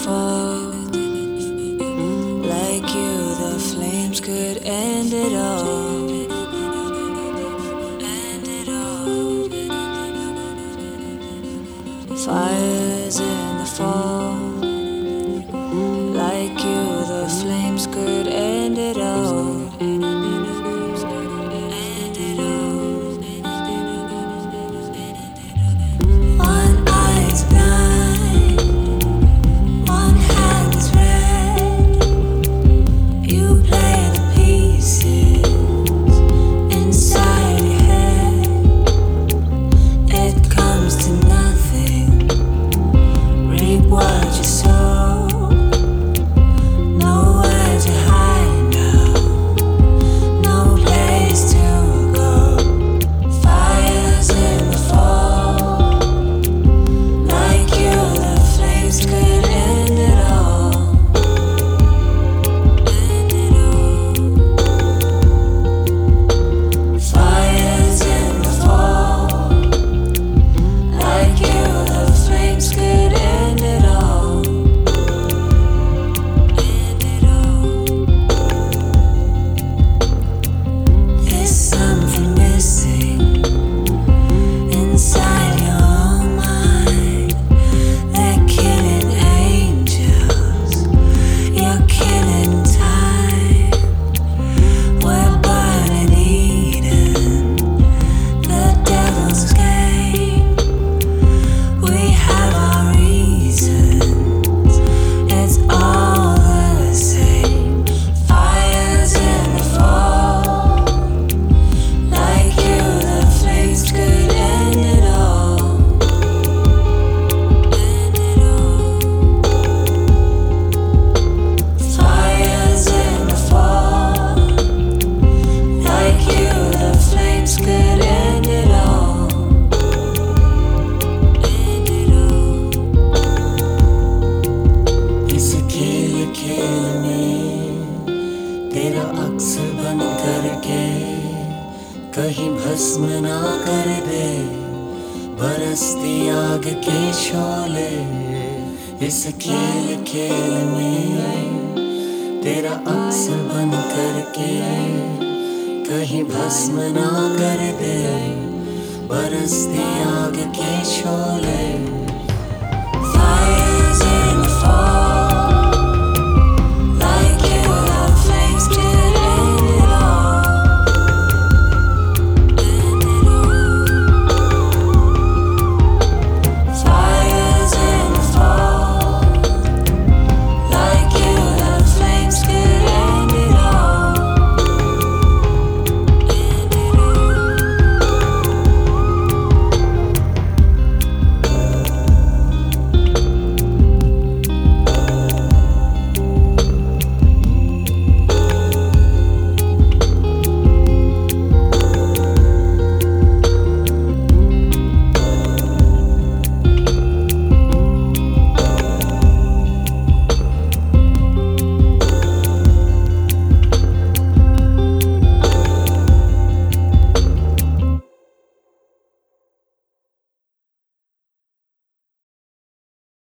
fall. Like you, the flames could end it all. End it all. Fires in the fall. Like you, the flames could end it all. End it all. One eye's blind, one hand's red. You play the pieces inside your head. It comes to nothing. Reap what you sow. Nowhere to hide now. No place to go. Fires in the fall. Like you, the flames could end it all. End it all. Fires in the fall. Like you, the flames could end it all. End it all. There's something missing inside your own mind. They're killing angels. You're killing time. We're burning Eden, the devil's game. We have our reasons. It's all the same. Fires in the fall. Like you, the flames could end it all. End it all. Fires in the fall. Like you, the flames could end it all. End it all. इस खेल खेल में तेरा अक्स बन करके कहीं भस्म ना कर दे बरसती आग के शोले। इस खेल खेल में तेरा अक्स बन करके कहीं भस्म ना कर दे बरसती आग के शोले। Fires in